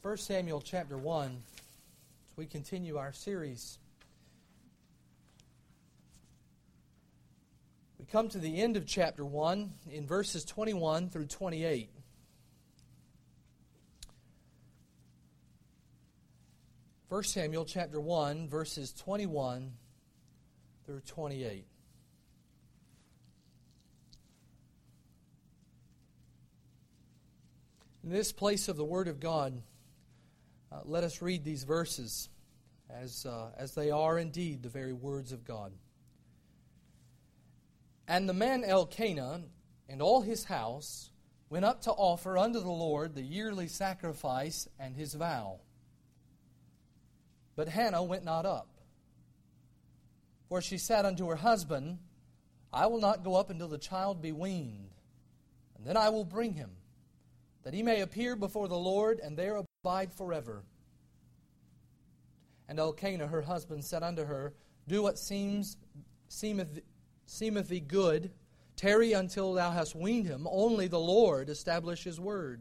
1 Samuel chapter 1, as we continue our series. We come to the end of chapter 1 in verses 21 through 28. First Samuel chapter 1, verses 21 through 28. In this place of the Word of God, let us read these verses as they are indeed the very words of God. And the man Elkanah and all his house went up to offer unto the Lord the yearly sacrifice and his vow. But Hannah went not up. For she said unto her husband, I will not go up until the child be weaned, and then I will bring him, that he may appear before the Lord, and there abide forever. And Elkanah her husband said unto her, Do what seemeth thee good, tarry until thou hast weaned him, only the Lord establish his word.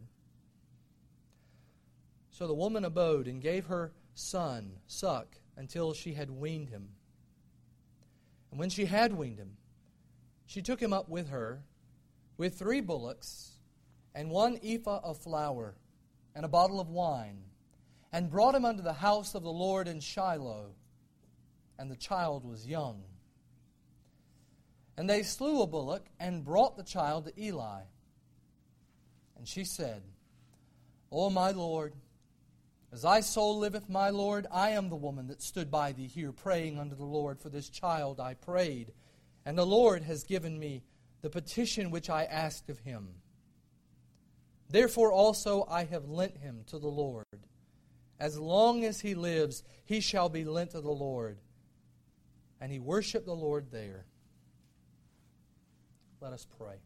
So the woman abode, and gave her son suck until she had weaned him. And when she had weaned him, she took him up with her, with 3 bullocks, and 1 ephah of flour, and a bottle of wine, and brought him unto the house of the Lord in Shiloh. And the child was young. And they slew a bullock, and brought the child to Eli. And she said, O my Lord, as thy soul liveth, my Lord, I am the woman that stood by thee here, praying unto the Lord for this child I prayed. And the Lord has given me the petition which I asked of him. Therefore also I have lent him to the Lord. As long as he lives, he shall be lent to the Lord. And he worshiped the Lord there. Let us pray.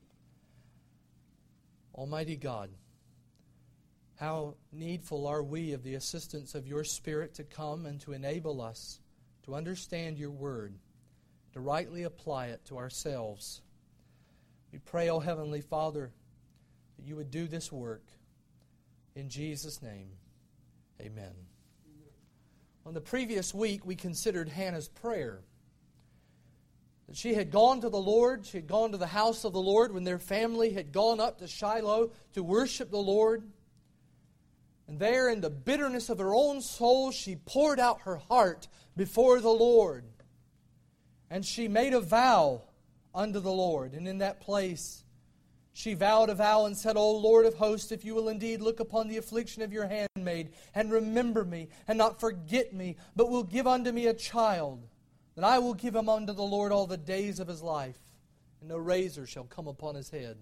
Almighty God, how needful are we of the assistance of your Spirit to come and to enable us to understand your word, to rightly apply it to ourselves. We pray, O Heavenly Father, that you would do this work. In Jesus' name, amen. On the previous week, we considered Hannah's prayer. That she had gone to the Lord, she had gone to the house of the Lord when their family had gone up to Shiloh to worship the Lord. And there, in the bitterness of her own soul, she poured out her heart before the Lord. And she made a vow unto the Lord. And in that place, she vowed a vow and said, O Lord of hosts, if you will indeed look upon the affliction of your handmaid, and remember me, and not forget me, but will give unto me a child, then I will give him unto the Lord all the days of his life, and no razor shall come upon his head.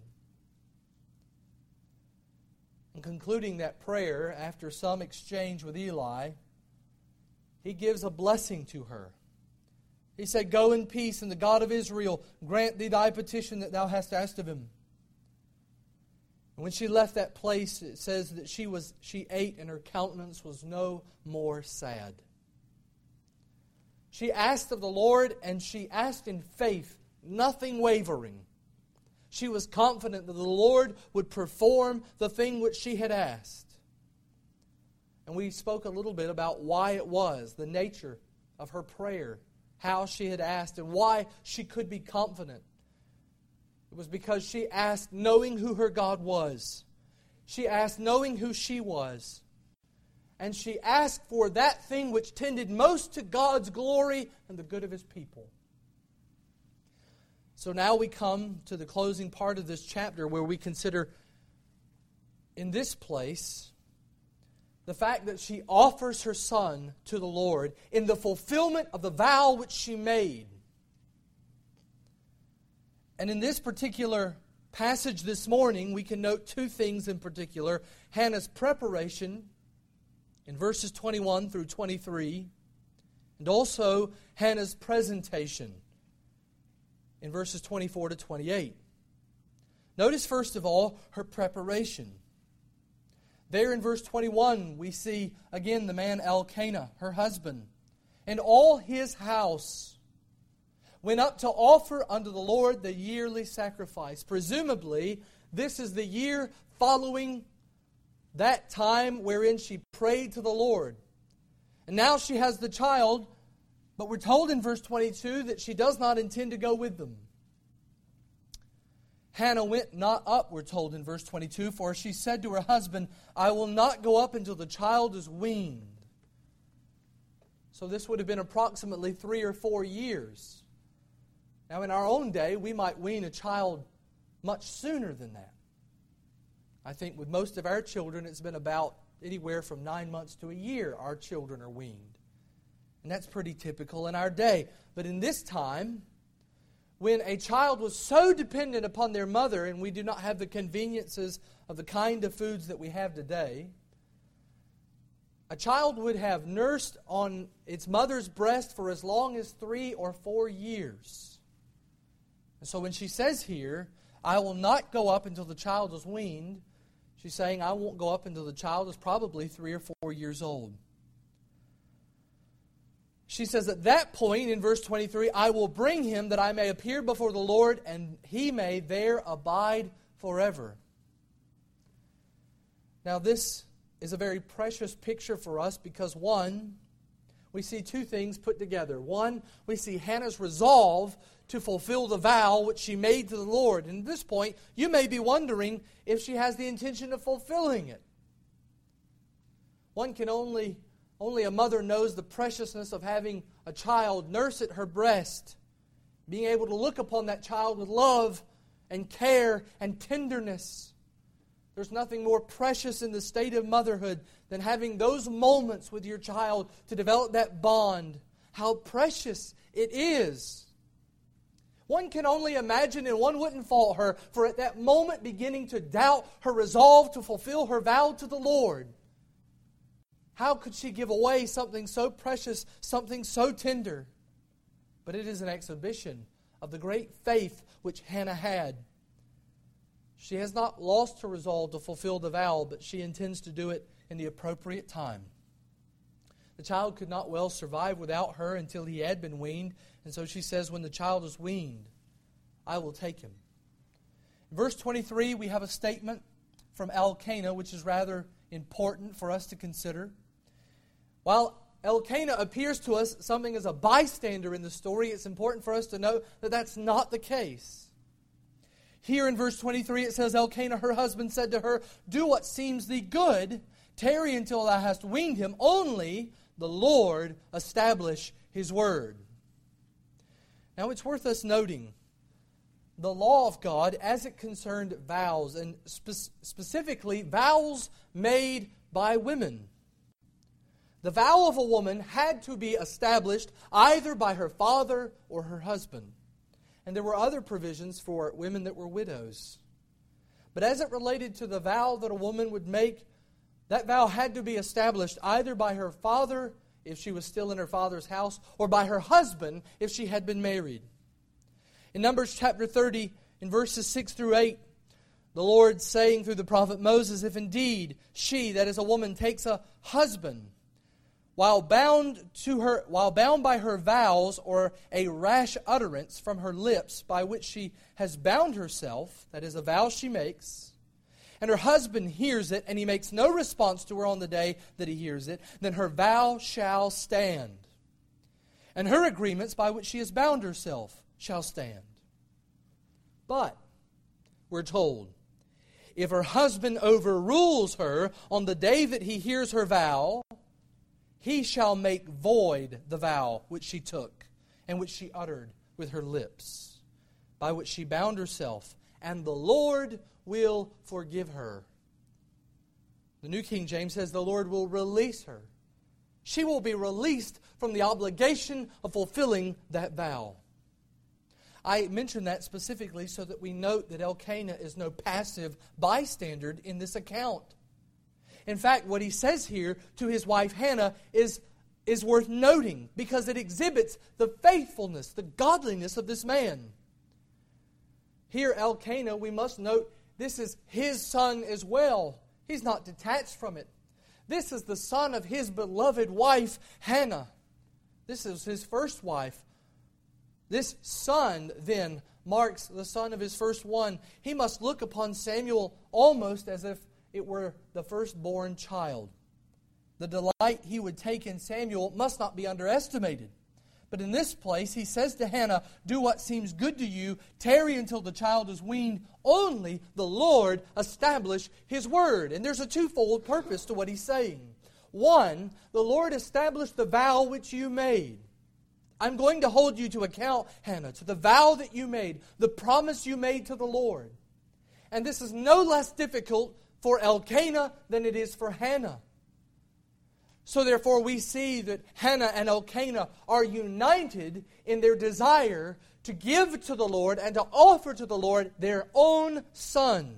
And concluding that prayer, after some exchange with Eli, he gives a blessing to her. He said, Go in peace, and the God of Israel grant thee thy petition that thou hast asked of him. And when she left that place, it says that she ate, and her countenance was no more sad. She asked of the Lord, and she asked in faith, nothing wavering. She was confident that the Lord would perform the thing which she had asked. And we spoke a little bit about why it was, the nature of her prayer, how she had asked, and why she could be confident. It was because she asked knowing who her God was. She asked knowing who she was. And she asked for that thing which tended most to God's glory and the good of His people. So now we come to the closing part of this chapter where we consider in this place the fact that she offers her son to the Lord in the fulfillment of the vow which she made. And in this particular passage this morning, we can note 2 things in particular. Hannah's preparation in verses 21 through 23, and also Hannah's presentation in verses 24 to 28. Notice, first of all, her preparation. There in verse 21, we see again the man Elkanah, her husband, and all his house went up to offer unto the Lord the yearly sacrifice. Presumably, this is the year following that time wherein she prayed to the Lord. And now she has the child, but we're told in verse 22 that she does not intend to go with them. Hannah went not up, we're told in verse 22, for she said to her husband, I will not go up until the child is weaned. So this would have been approximately 3 or 4 years. Now in our own day, we might wean a child much sooner than that. I think with most of our children, it's been about anywhere from 9 months to a year our children are weaned. And that's pretty typical in our day. But in this time, when a child was so dependent upon their mother, and we do not have the conveniences of the kind of foods that we have today, a child would have nursed on its mother's breast for as long as 3 or 4 years. And so when she says here, I will not go up until the child is weaned, she's saying, I won't go up until the child is probably 3 or 4 years old. She says at that point in verse 23, I will bring him that I may appear before the Lord, and he may there abide forever. Now this is a very precious picture for us because one, we see 2 things put together. One, we see Hannah's resolve to fulfill the vow which she made to the Lord. And at this point, you may be wondering if she has the intention of fulfilling it. One can only a mother knows the preciousness of having a child nurse at her breast, being able to look upon that child with love and care and tenderness. There's nothing more precious in the state of motherhood than having those moments with your child to develop that bond. How precious it is. One can only imagine, and one wouldn't fault her for at that moment beginning to doubt her resolve to fulfill her vow to the Lord. How could she give away something so precious, something so tender? But it is an exhibition of the great faith which Hannah had. She has not lost her resolve to fulfill the vow, but she intends to do it in the appropriate time. The child could not well survive without her until he had been weaned, and so she says, when the child is weaned, I will take him. In verse 23, we have a statement from Elkanah, which is rather important for us to consider. While Elkanah appears to us something as a bystander in the story, it's important for us to know that that's not the case. Here in verse 23 it says, Elkanah, her husband, said to her, do what seems thee good, tarry until thou hast weaned him, only the Lord establish His word. Now it's worth us noting the law of God as it concerned vows, and specifically vows made by women. The vow of a woman had to be established either by her father or her husband. And there were other provisions for women that were widows. But as it related to the vow that a woman would make, that vow had to be established either by her father, if she was still in her father's house, or by her husband, if she had been married. In Numbers chapter 30, in verses 6 through 8, the Lord saying through the prophet Moses, if indeed she, that is a woman, takes a husband, while bound by her vows or a rash utterance from her lips by which she has bound herself, that is a vow she makes, and her husband hears it and he makes no response to her on the day that he hears it, then her vow shall stand. And her agreements by which she has bound herself shall stand. But, we're told, if her husband overrules her on the day that he hears her vow, he shall make void the vow which she took and which she uttered with her lips, by which she bound herself, and the Lord will forgive her. The New King James says the Lord will release her. She will be released from the obligation of fulfilling that vow. I mention that specifically so that we note that Elkanah is no passive bystander in this account. In fact, what he says here to his wife Hannah is worth noting because it exhibits the faithfulness, the godliness of this man. Here, Elkanah, we must note, this is his son as well. He's not detached from it. This is the son of his beloved wife, Hannah. This is his first wife. This son, then, marks the son of his first one. He must look upon Samuel almost as if it were the firstborn child. The delight he would take in Samuel must not be underestimated. But in this place, he says to Hannah, do what seems good to you, tarry until the child is weaned. Only the Lord establish His word. And there's a twofold purpose to what he's saying. One, the Lord established the vow which you made. I'm going to hold you to account, Hannah, to the vow that you made, the promise you made to the Lord. And this is no less difficult for Elkanah than it is for Hannah. So therefore we see that Hannah and Elkanah are united in their desire to give to the Lord and to offer to the Lord their own son.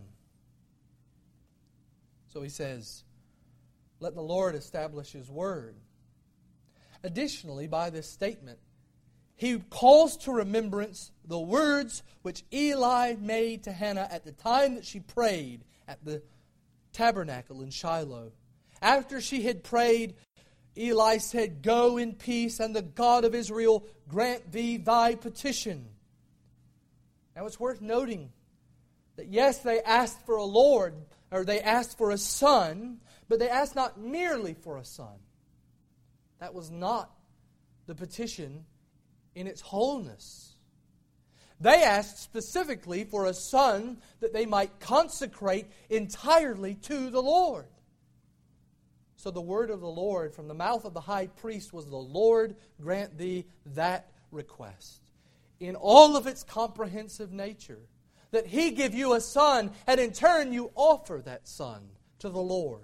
So he says, let the Lord establish His word. Additionally, by this statement, he calls to remembrance the words which Eli made to Hannah at the time that she prayed at the tabernacle in Shiloh. After she had prayed, Eli said, go in peace, and the God of Israel grant thee thy petition. Now it's worth noting that yes, they asked for a Lord, or they asked for a son, but they asked not merely for a son. That was not the petition in its wholeness. They asked specifically for a son that they might consecrate entirely to the Lord. So the word of the Lord from the mouth of the high priest was, the Lord grant thee that request. In all of its comprehensive nature, that He give you a son, and in turn you offer that son to the Lord.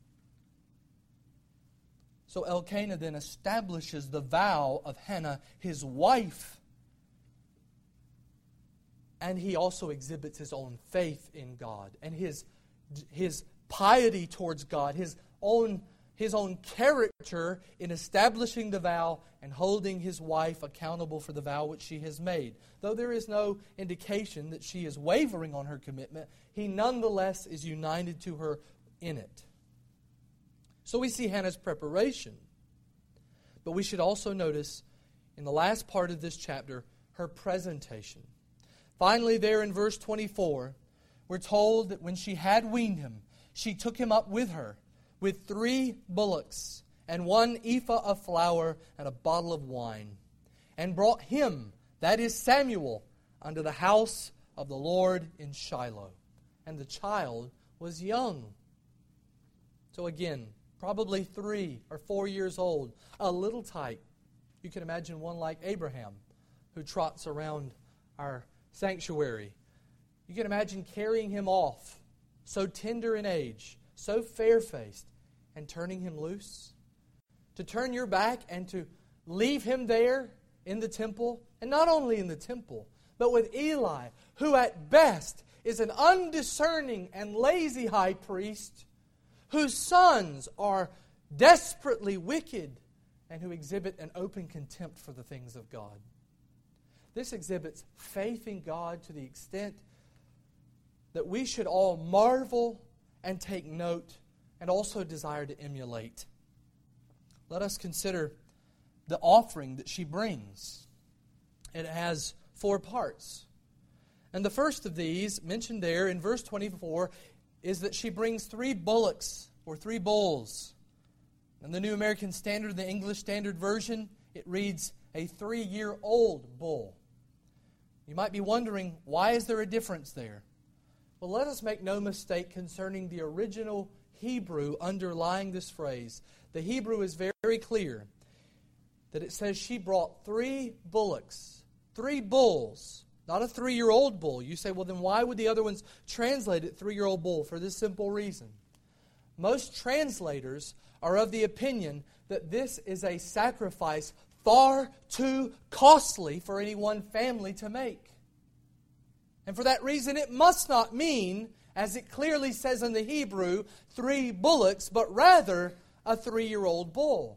So Elkanah then establishes the vow of Hannah, his wife. And he also exhibits his own faith in God and his piety towards God, his own character in establishing the vow and holding his wife accountable for the vow which she has made. Though there is no indication that she is wavering on her commitment, he nonetheless is united to her in it. So we see Hannah's preparation. But we should also notice in the last part of this chapter, her presentation. Finally, there in verse 24, we're told that when she had weaned him, she took him up with her with 3 bullocks and 1 ephah of flour and a bottle of wine, and brought him, that is Samuel, unto the house of the Lord in Shiloh. And the child was young. So again, probably 3 or 4 years old, a little tyke. You can imagine one like Abraham, who trots around our sanctuary. You can imagine carrying him off, so tender in age, so fair-faced, and turning him loose. To turn your back and to leave him there in the temple, and not only in the temple, but with Eli, who at best is an undiscerning and lazy high priest, whose sons are desperately wicked and who exhibit an open contempt for the things of God. This exhibits faith in God to the extent that we should all marvel and take note and also desire to emulate. Let us consider the offering that she brings. It has 4 parts. And the first of these, mentioned there in verse 24, is that she brings 3 bullocks or 3 bulls. In the New American Standard, the English Standard Version, it reads a 3-year-old bull. You might be wondering, why is there a difference there? Well, let us make no mistake concerning the original Hebrew underlying this phrase. The Hebrew is very clear that it says she brought 3 bullocks, 3 bulls, not a 3-year-old bull. You say, well, then why would the other ones translate it 3-year-old bull? For this simple reason. Most translators are of the opinion that this is a sacrifice far too costly for any one family to make. And for that reason, it must not mean, as it clearly says in the Hebrew, 3 bullocks, but rather a 3-year-old bull.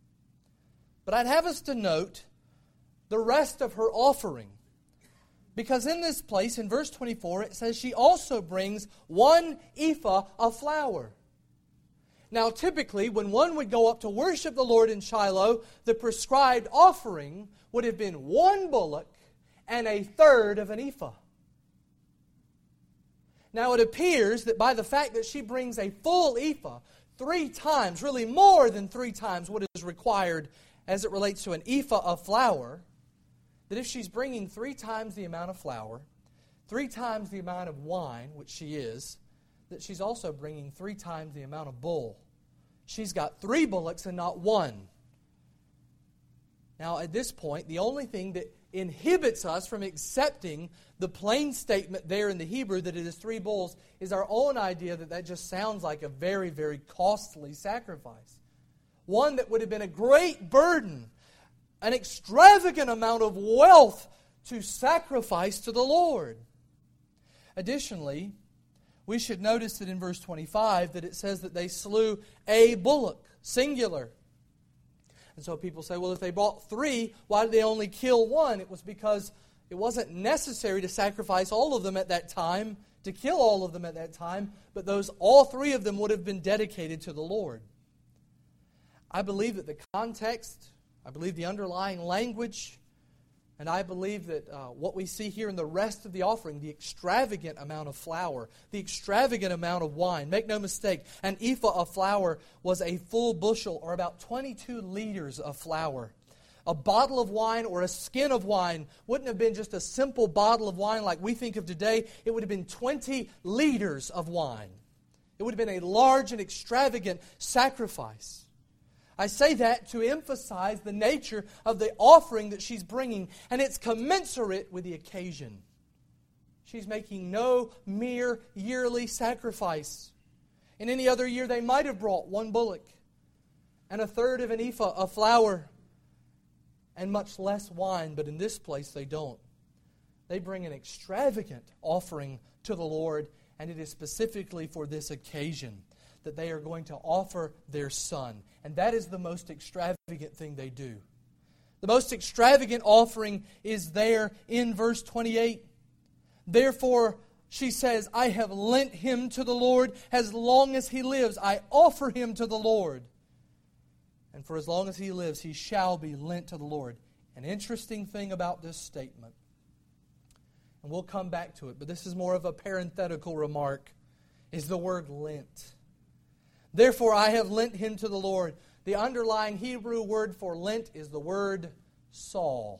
But I'd have us to note the rest of her offering. Because in this place, in verse 24, it says she also brings 1 ephah of flour. Now, typically, when one would go up to worship the Lord in Shiloh, the prescribed offering would have been 1 bullock and 1/3 of an ephah. Now it appears that by the fact that she brings a full ephah 3 times, really more than 3 times what is required as it relates to an ephah of flour, that if she's bringing 3 times the amount of flour, 3 times the amount of wine, which she is, that she's also bringing 3 times the amount of bull. She's got 3 bullocks and not 1. Now, at this point, the only thing that inhibits us from accepting the plain statement there in the Hebrew that it is 3 bulls is our own idea that that just sounds like a very, very costly sacrifice. One that would have been a great burden, an extravagant amount of wealth to sacrifice to the Lord. Additionally, we should notice that in verse 25 that it says that they slew a bullock, singular. And so people say, well, if they brought 3, why did they only kill 1? It was because it wasn't necessary to sacrifice all of them at that time, to kill all of them at that time, but all 3 of them would have been dedicated to the Lord. I believe that the context, I believe the underlying language, and I believe that what we see here in the rest of the offering, the extravagant amount of flour, the extravagant amount of wine. Make no mistake, an ephah of flour was a full bushel, or about 22 liters of flour. A bottle of wine or a skin of wine wouldn't have been just a simple bottle of wine like we think of today. It would have been 20 liters of wine. It would have been a large and extravagant sacrifice. I say that to emphasize the nature of the offering that she's bringing, and it's commensurate with the occasion. She's making no mere yearly sacrifice. In any other year, they might have brought 1 bullock and 1/3 of an ephah of flour and much less wine, but in this place they don't. They bring an extravagant offering to the Lord, and it is specifically for this occasion that they are going to offer their son. And that is the most extravagant thing they do. The most extravagant offering is there in verse 28. Therefore, she says, I have lent him to the Lord. As long as he lives, I offer him to the Lord. And for as long as he lives, he shall be lent to the Lord. An interesting thing about this statement, and we'll come back to it, but this is more of a parenthetical remark, is the word lent. Therefore, I have lent him to the Lord. The underlying Hebrew word for lent is the word Saul.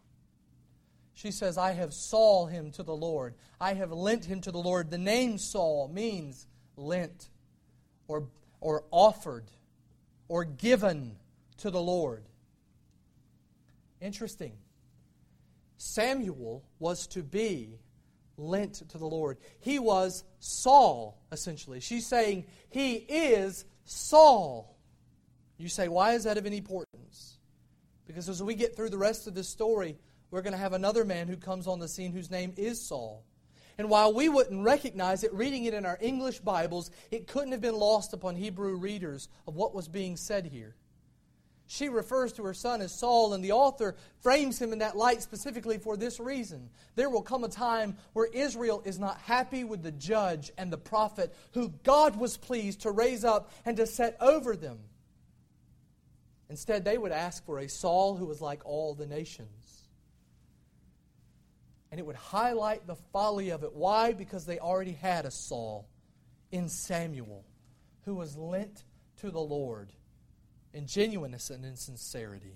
She says, I have Saul him to the Lord. I have lent him to the Lord. The name Saul means lent or offered or given to the Lord. Interesting. Samuel was to be lent to the Lord. He was Saul, essentially. She's saying, he is Saul. You say, why is that of any importance? Because as we get through the rest of this story, we're going to have another man who comes on the scene whose name is Saul. And while we wouldn't recognize it, reading it in our English Bibles, it couldn't have been lost upon Hebrew readers of what was being said here. She refers to her son as Saul, and the author frames him in that light specifically for this reason. There will come a time where Israel is not happy with the judge and the prophet who God was pleased to raise up and to set over them. Instead, they would ask for a Saul who was like all the nations. And it would highlight the folly of it. Why? Because they already had a Saul in Samuel who was lent to the Lord in genuineness and in sincerity.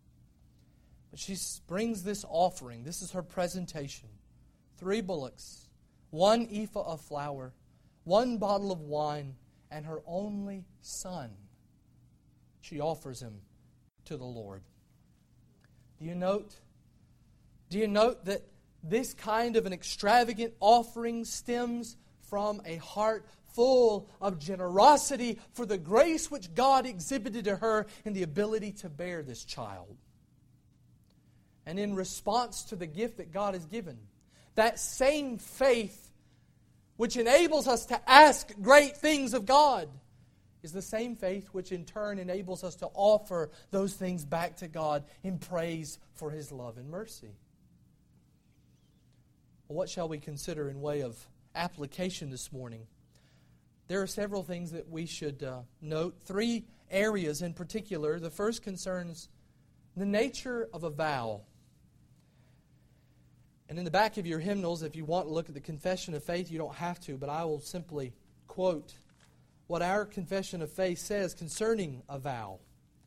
But she brings this offering. This is her presentation. 3 bullocks, 1 ephah of flour, 1 bottle of wine, and her only son. She offers him to the Lord. Do you note that this kind of an extravagant offering stems from a heart full of generosity for the grace which God exhibited to her in the ability to bear this child? And in response to the gift that God has given, that same faith which enables us to ask great things of God is the same faith which in turn enables us to offer those things back to God in praise for His love and mercy. Well, what shall we consider in way of application this morning? There are several things that we should note. 3 areas in particular. The first concerns the nature of a vow. And in the back of your hymnals, if you want to look at the Confession of Faith, you don't have to, but I will simply quote what our Confession of Faith says concerning a vow.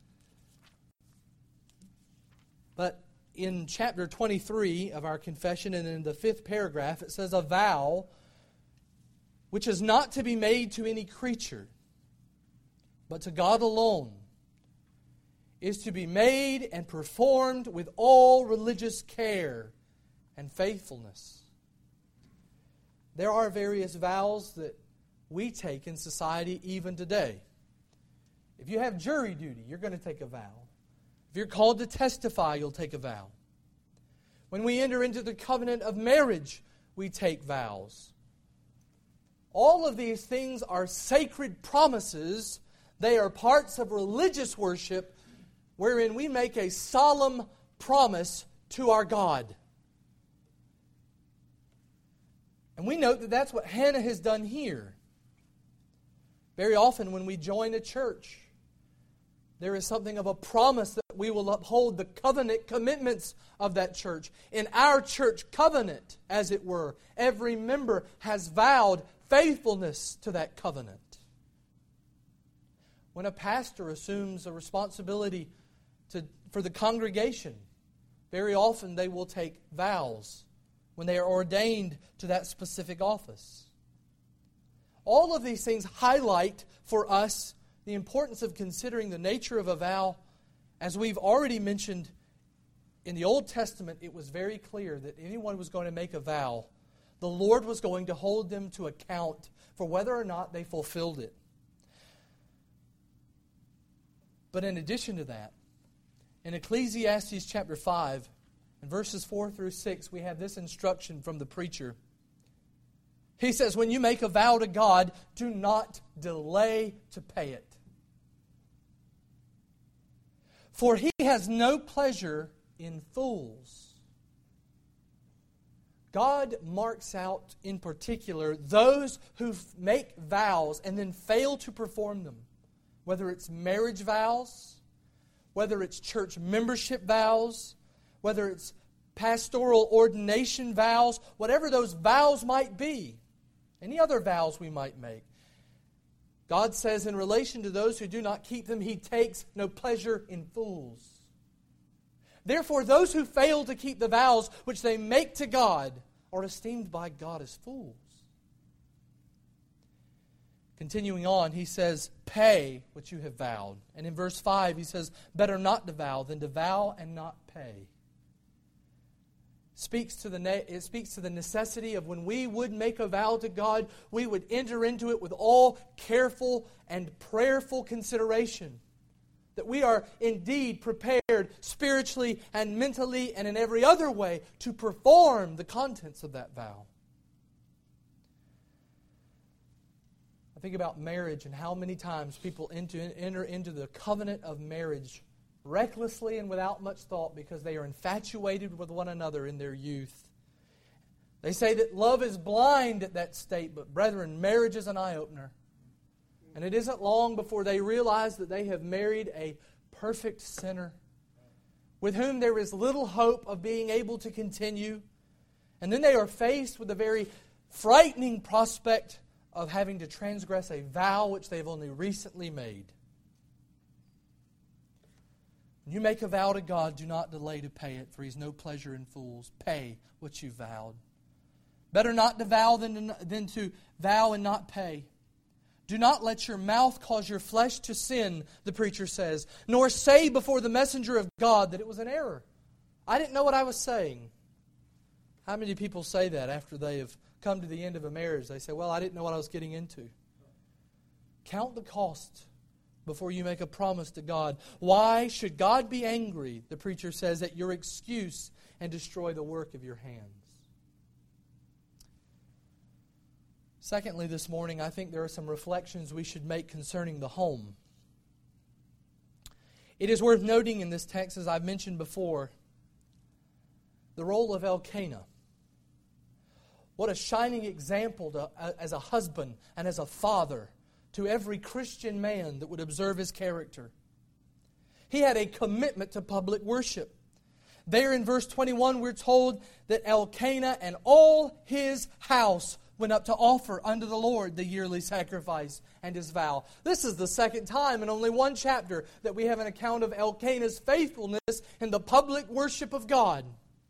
But in chapter 23 of our confession and in the 5th paragraph, it says, "A vow which is not to be made to any creature, but to God alone, is to be made and performed with all religious care and faithfulness." There are various vows that we take in society even today. If you have jury duty, you're going to take a vow. If you're called to testify, you'll take a vow. When we enter into the covenant of marriage, we take vows. All of these things are sacred promises. They are parts of religious worship wherein we make a solemn promise to our God. And we note that that's what Hannah has done here. Very often when we join a church, there is something of a promise that we will uphold the covenant commitments of that church. In our church covenant, as it were, every member has vowed faithfulness to that covenant. When a pastor assumes a responsibility for the congregation, very often they will take vows when they are ordained to that specific office. All of these things highlight for us the importance of considering the nature of a vow. As we've already mentioned, in the Old Testament, it was very clear that anyone who was going to make a vow, the Lord was going to hold them to account for whether or not they fulfilled it. But in addition to that, in Ecclesiastes chapter 5, in verses 4 through 6, we have this instruction from the preacher. He says, "When you make a vow to God, do not delay to pay it. For He has no pleasure in fools." God marks out in particular those who make vows and then fail to perform them. Whether it's marriage vows, whether it's church membership vows, whether it's pastoral ordination vows, whatever those vows might be, any other vows we might make. God says in relation to those who do not keep them, He takes no pleasure in fools. Therefore, those who fail to keep the vows which they make to God are esteemed by God as fools. Continuing on, he says, "Pay what you have vowed." And in verse 5, he says, "Better not to vow than to vow and not pay." It speaks to the necessity of when we would make a vow to God, we would enter into it with all careful and prayerful consideration. That we are indeed prepared spiritually and mentally and in every other way to perform the contents of that vow. I think about marriage and how many times people enter into the covenant of marriage recklessly and without much thought because they are infatuated with one another in their youth. They say that love is blind at that state, but brethren, marriage is an eye-opener. And it isn't long before they realize that they have married a perfect sinner with whom there is little hope of being able to continue. And then they are faced with the very frightening prospect of having to transgress a vow which they have only recently made. When you make a vow to God, do not delay to pay it, for He has no pleasure in fools. Pay what you vowed. Better not to vow than to vow and not pay. Do not let your mouth cause your flesh to sin, the preacher says, nor say before the messenger of God that it was an error. I didn't know what I was saying. How many people say that after they have come to the end of a marriage? They say, well, I didn't know what I was getting into. Count the cost before you make a promise to God. Why should God be angry, the preacher says, at your excuse and destroy the work of your hands? Secondly, this morning, I think there are some reflections we should make concerning the home. It is worth noting in this text, as I've mentioned before, the role of Elkanah. What a shining example as a husband and as a father to every Christian man that would observe his character. He had a commitment to public worship. There in verse 21, we're told that Elkanah and all his house went up to offer unto the Lord the yearly sacrifice and his vow. This is the second time in only one chapter that we have an account of Elkanah's faithfulness in the public worship of God.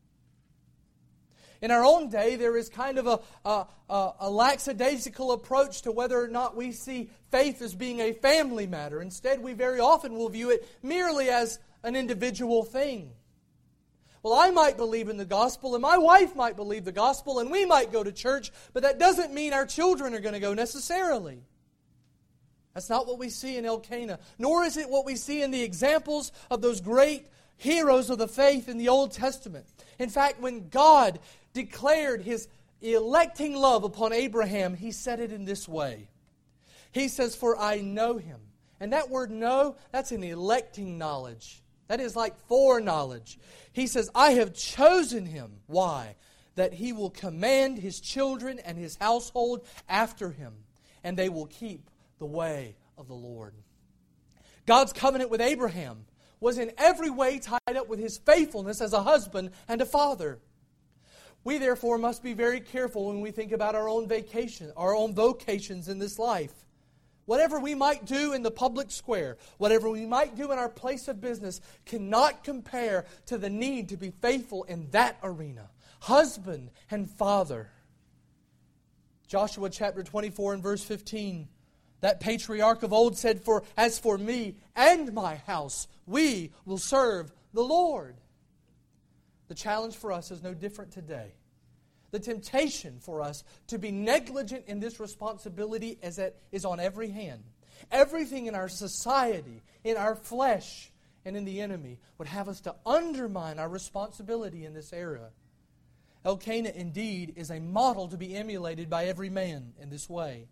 In our own day, there is kind of a lackadaisical approach to whether or not we see faith as being a family matter. Instead, we very often will view it merely as an individual thing. Well, I might believe in the gospel, and my wife might believe the gospel, and we might go to church, but that doesn't mean our children are going to go necessarily. That's not what we see in Elkanah, nor is it what we see in the examples of those great heroes of the faith in the Old Testament. In fact, when God declared His electing love upon Abraham, He said it in this way. He says, "For I know him." And that word know, that's an electing knowledge. That is like foreknowledge. He says, "I have chosen him." Why? That he will command his children and his household after him, and they will keep the way of the Lord. God's covenant with Abraham was in every way tied up with his faithfulness as a husband and a father. We therefore must be very careful when we think about our own vocations in this life. Whatever we might do in the public square, whatever we might do in our place of business, cannot compare to the need to be faithful in that arena. Husband and father. Joshua chapter 24 and verse 15. That patriarch of old said, "As for me and my house, we will serve the Lord." The challenge for us is no different today. The temptation for us to be negligent in this responsibility is on every hand. Everything in our society, in our flesh, and in the enemy would have us to undermine our responsibility in this area. Elkanah indeed is a model to be emulated by every man in this way.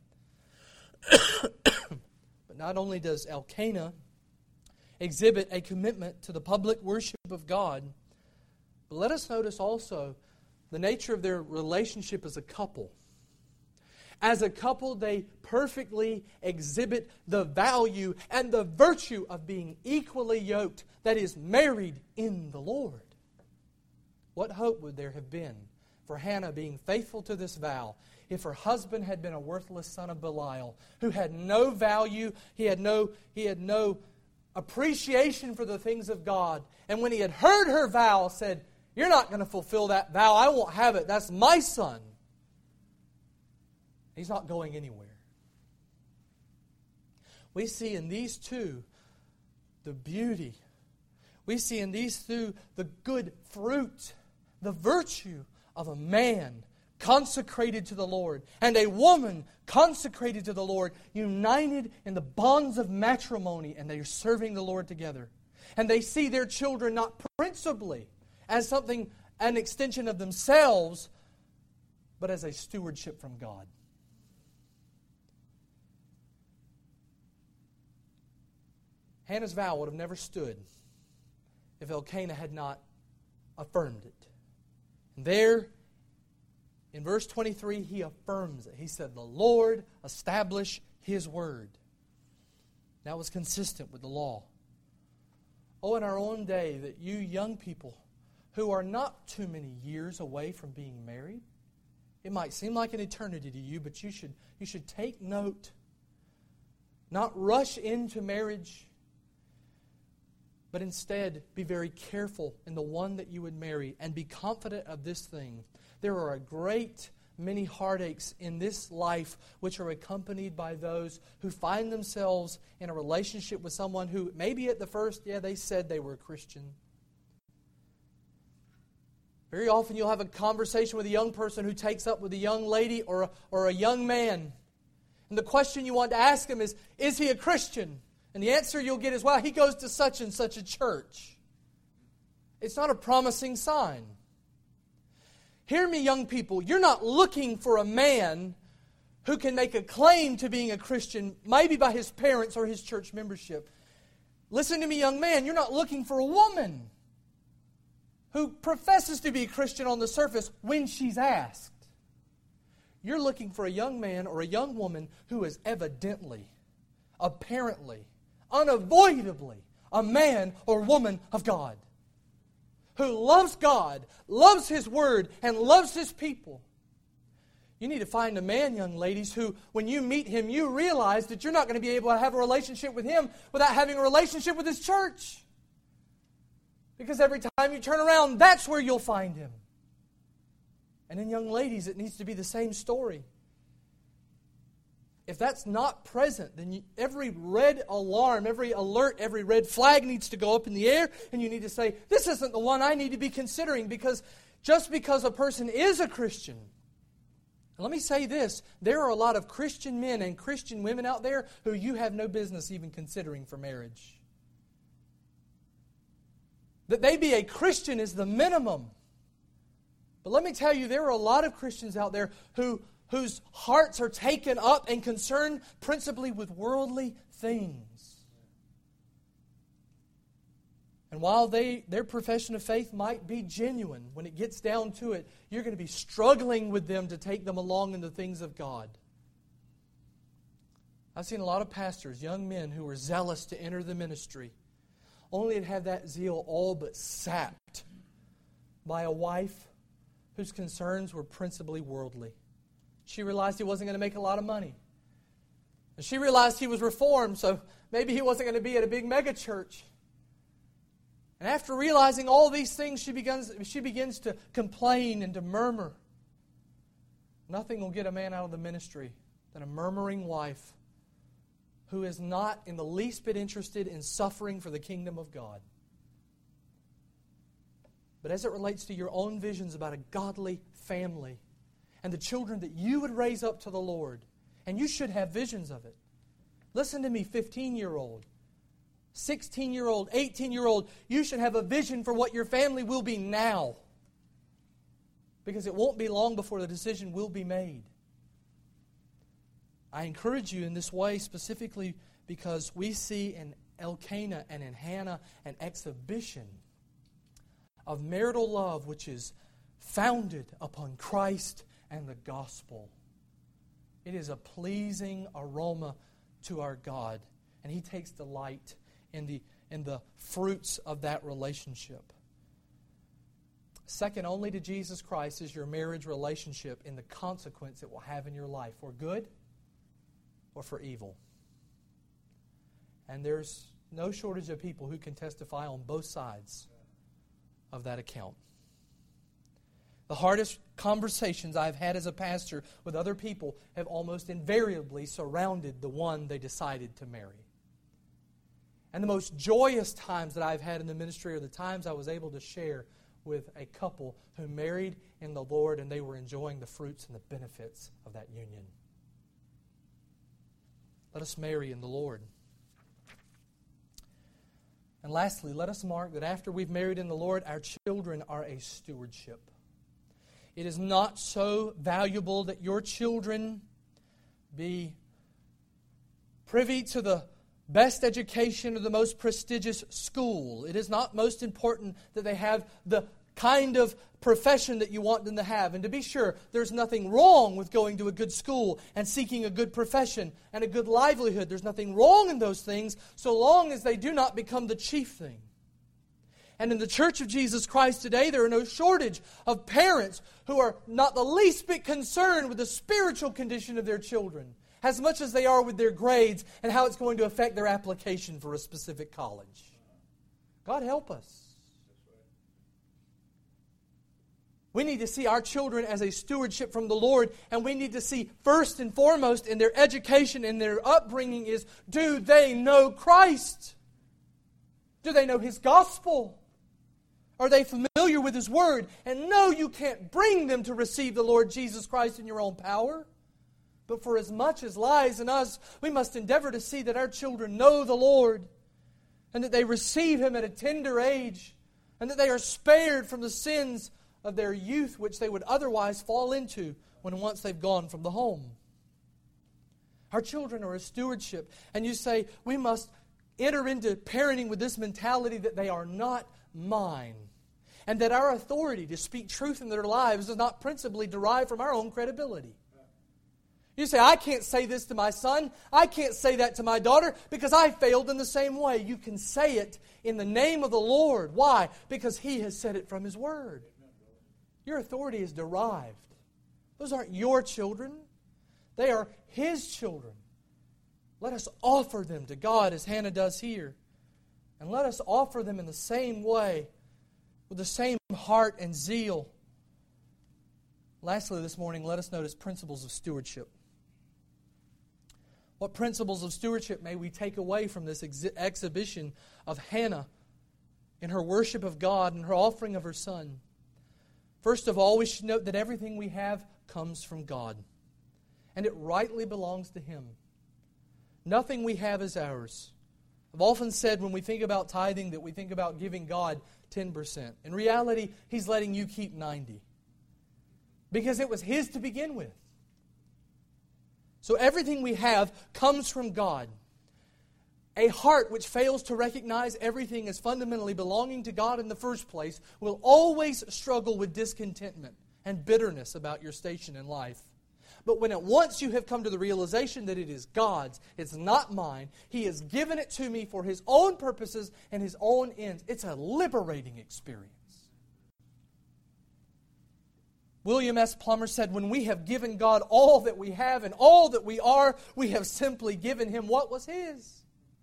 But not only does Elkanah exhibit a commitment to the public worship of God, but let us notice also the nature of their relationship as a couple. As a couple, they perfectly exhibit the value and the virtue of being equally yoked, that is, married in the Lord. What hope would there have been for Hannah being faithful to this vow if her husband had been a worthless son of Belial, who had no value, he had no appreciation for the things of God, and when he had heard her vow said, "You're not going to fulfill that vow. I won't have it. That's my son." He's not going anywhere. We see in these two the beauty. We see in these two the good fruit, the virtue of a man consecrated to the Lord and a woman consecrated to the Lord, united in the bonds of matrimony, and they are serving the Lord together. And they see their children not principally as something, an extension of themselves, but as a stewardship from God. Hannah's vow would have never stood if Elkanah had not affirmed it. And there, in verse 23, he affirms it. He said, "The Lord establish His word." That was consistent with the law. Oh, in our own day, that you young people who are not too many years away from being married, it might seem like an eternity to you, but you should take note. Not rush into marriage, but instead be very careful in the one that you would marry, and be confident of this thing. There are a great many heartaches in this life which are accompanied by those who find themselves in a relationship with someone who maybe at the first, they said they were a Christian. Very often you'll have a conversation with a young person who takes up with a young lady or a young man. And the question you want to ask him is he a Christian? And the answer you'll get is, well, he goes to such and such a church. It's not a promising sign. Hear me, young people. You're not looking for a man who can make a claim to being a Christian, maybe by his parents or his church membership. Listen to me, young man. You're not looking for a woman who professes to be a Christian on the surface when she's asked. You're looking for a young man or a young woman who is evidently, apparently, unavoidably a man or woman of God, who loves God, loves His Word, and loves His people. You need to find a man, young ladies, who, when you meet him, you realize that you're not going to be able to have a relationship with him without having a relationship with his church. Because every time you turn around, that's where you'll find him. And in young ladies, it needs to be the same story. If that's not present, then every red alarm, every alert, every red flag needs to go up in the air, and you need to say, this isn't the one I need to be considering, because just because a person is a Christian, and let me say this, there are a lot of Christian men and Christian women out there who you have no business even considering for marriage. That they be a Christian is the minimum. But let me tell you, there are a lot of Christians out there whose hearts are taken up and concerned principally with worldly things. And while their profession of faith might be genuine, when it gets down to it, you're going to be struggling with them to take them along in the things of God. I've seen a lot of pastors, young men who were zealous to enter the ministry, only to have that zeal all but sapped by a wife whose concerns were principally worldly. She realized he wasn't going to make a lot of money. And she realized he was reformed, so maybe he wasn't going to be at a big mega church. And after realizing all these things, she begins to complain and to murmur. Nothing will get a man out of the ministry than a murmuring wife who is not in the least bit interested in suffering for the kingdom of God. But as it relates to your own visions about a godly family and the children that you would raise up to the Lord, and you should have visions of it. Listen to me, 15-year-old. 16-year-old, 18-year-old, you should have a vision for what your family will be now. Because it won't be long before the decision will be made. I encourage you in this way specifically because we see in Elkanah and in Hannah an exhibition of marital love which is founded upon Christ and the gospel. It is a pleasing aroma to our God, and He takes delight in the fruits of that relationship. Second only to Jesus Christ is your marriage relationship in the consequence it will have in your life, for good or for evil. And there's no shortage of people who can testify on both sides of that account. The hardest conversations I've had as a pastor with other people have almost invariably surrounded the one they decided to marry. And the most joyous times that I've had in the ministry are the times I was able to share with a couple who married in the Lord and they were enjoying the fruits and the benefits of that union. Let us marry in the Lord. And lastly, let us mark that after we've married in the Lord, our children are a stewardship. It is not so valuable that your children be privy to the best education or the most prestigious school. It is not most important that they have the kind of profession that you want them to have. And to be sure, there's nothing wrong with going to a good school and seeking a good profession and a good livelihood. There's nothing wrong in those things so long as they do not become the chief thing. And in the Church of Jesus Christ today, there are no shortage of parents who are not the least bit concerned with the spiritual condition of their children, as much as they are with their grades and how it's going to affect their application for a specific college. God help us. We need to see our children as a stewardship from the Lord, and we need to see first and foremost in their education and their upbringing is, do they know Christ? Do they know His gospel? Are they familiar with His Word? And no, you can't bring them to receive the Lord Jesus Christ in your own power. But for as much as lies in us, we must endeavor to see that our children know the Lord and that they receive Him at a tender age and that they are spared from the sins of their youth which they would otherwise fall into when once they've gone from the home. Our children are a stewardship. And you say, we must enter into parenting with this mentality that they are not mine. And that our authority to speak truth in their lives is not principally derived from our own credibility. You say, I can't say this to my son. I can't say that to my daughter because I failed in the same way. You can say it in the name of the Lord. Why? Because He has said it from His Word. Your authority is derived. Those aren't your children. They are His children. Let us offer them to God as Hannah does here. And let us offer them in the same way, with the same heart and zeal. Lastly this morning, let us notice principles of stewardship. What principles of stewardship may we take away from this exhibition of Hannah in her worship of God and her offering of her son? First of all, we should note that everything we have comes from God, and it rightly belongs to Him. Nothing we have is ours. I've often said when we think about tithing that we think about giving God 10%. In reality, He's letting you keep 90%. Because it was His to begin with. So everything we have comes from God. A heart which fails to recognize everything as fundamentally belonging to God in the first place will always struggle with discontentment and bitterness about your station in life. But when at once you have come to the realization that it is God's, it's not mine, He has given it to me for His own purposes and His own ends, it's a liberating experience. William S. Plummer said, when we have given God all that we have and all that we are, we have simply given Him what was His.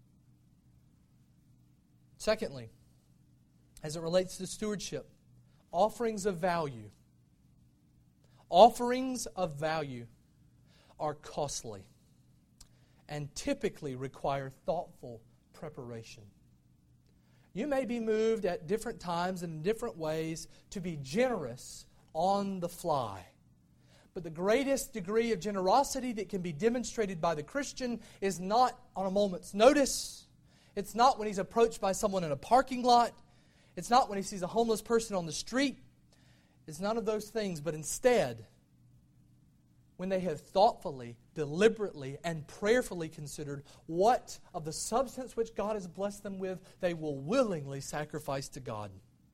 Secondly, as it relates to stewardship, offerings of value. Offerings of value are costly and typically require thoughtful preparation. You may be moved at different times and in different ways to be generous on the fly. But the greatest degree of generosity that can be demonstrated by the Christian is not on a moment's notice. It's not when he's approached by someone in a parking lot. It's not when he sees a homeless person on the street. It's none of those things, but instead, when they have thoughtfully, deliberately, and prayerfully considered what of the substance which God has blessed them with, they will willingly sacrifice to God.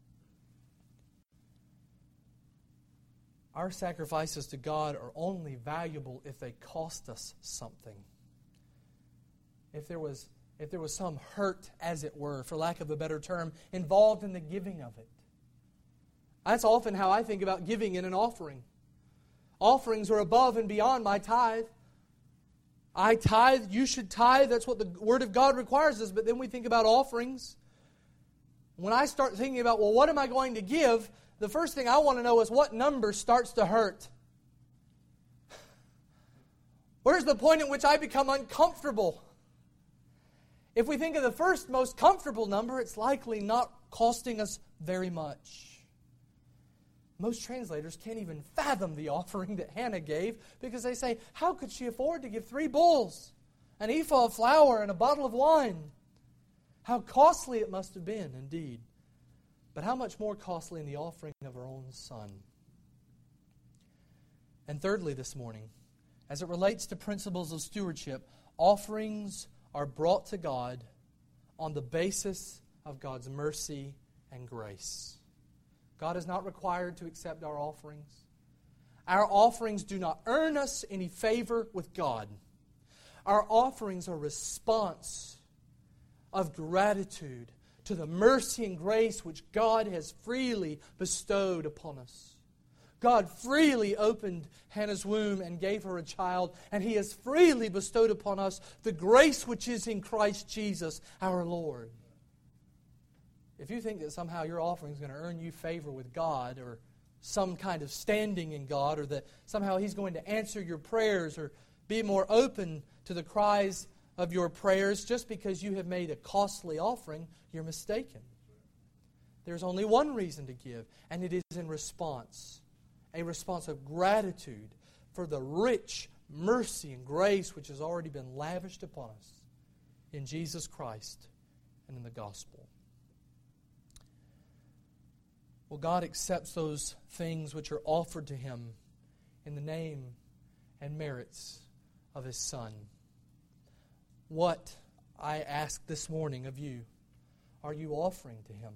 Our sacrifices to God are only valuable if they cost us something. If there was some hurt, as it were, for lack of a better term, involved in the giving of it. That's often how I think about giving in an offering. Offerings are above and beyond my tithe. I tithe, you should tithe, that's what the Word of God requires us, but then we think about offerings. When I start thinking about, well, what am I going to give? The first thing I want to know is what number starts to hurt. Where's the point at which I become uncomfortable? If we think of the first most comfortable number, it's likely not costing us very much. Most translators can't even fathom the offering that Hannah gave because they say, how could she afford to give 3 bulls, an ephah of flour, and a bottle of wine? How costly it must have been, indeed. But how much more costly in the offering of her own son? And thirdly this morning, as it relates to principles of stewardship, offerings are brought to God on the basis of God's mercy and grace. God is not required to accept our offerings. Our offerings do not earn us any favor with God. Our offerings are a response of gratitude to the mercy and grace which God has freely bestowed upon us. God freely opened Hannah's womb and gave her a child, and He has freely bestowed upon us the grace which is in Christ Jesus our Lord. If you think that somehow your offering is going to earn you favor with God or some kind of standing in God, or that somehow He's going to answer your prayers or be more open to the cries of your prayers just because you have made a costly offering, you're mistaken. There's only one reason to give, and it is in response. A response of gratitude for the rich mercy and grace which has already been lavished upon us in Jesus Christ and in the gospel. Well, God accepts those things which are offered to Him in the name and merits of His Son. What, I ask this morning of you, are you offering to Him?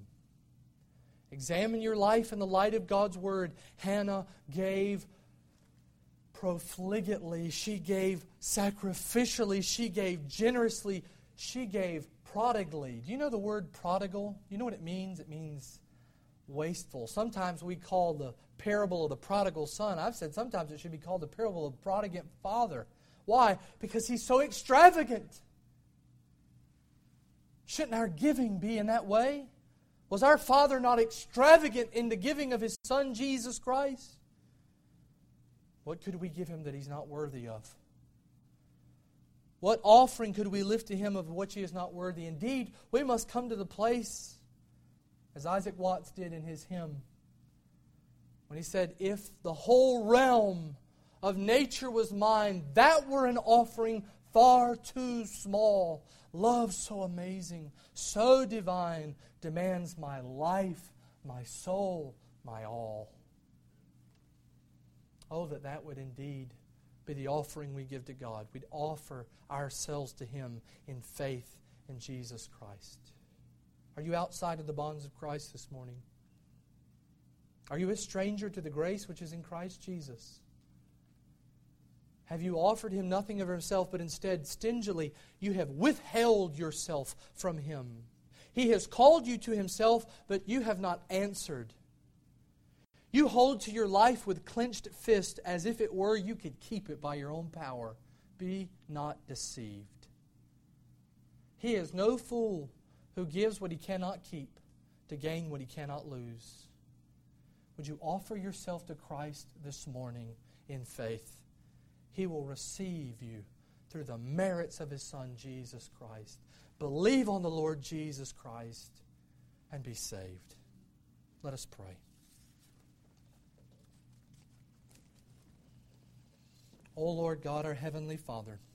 Examine your life in the light of God's Word. Hannah gave profligately, she gave sacrificially, she gave generously, she gave prodigally. Do you know the word prodigal? You know what it means? It means wasteful. Sometimes we call the parable of the prodigal son. I've said sometimes it should be called the parable of the prodigal father. Why? Because he's so extravagant. Shouldn't our giving be in that way? Was our Father not extravagant in the giving of His Son, Jesus Christ? What could we give Him that He's not worthy of? What offering could we lift to Him of which He is not worthy? Indeed, we must come to the place, as Isaac Watts did in his hymn, when he said, if the whole realm of nature was mine, that were an offering far too small. Love so amazing, so divine, demands my life, my soul, my all. Oh, that would indeed be the offering we give to God. We'd offer ourselves to Him in faith in Jesus Christ. Are you outside of the bonds of Christ this morning? Are you a stranger to the grace which is in Christ Jesus? Have you offered Him nothing of yourself, but instead, stingily, you have withheld yourself from Him? He has called you to Himself, but you have not answered. You hold to your life with clenched fist as if it were you could keep it by your own power. Be not deceived. He is no fool who gives what he cannot keep to gain what he cannot lose. Would you offer yourself to Christ this morning in faith? He will receive you through the merits of His Son, Jesus Christ. Believe on the Lord Jesus Christ and be saved. Let us pray. O Lord God, our Heavenly Father,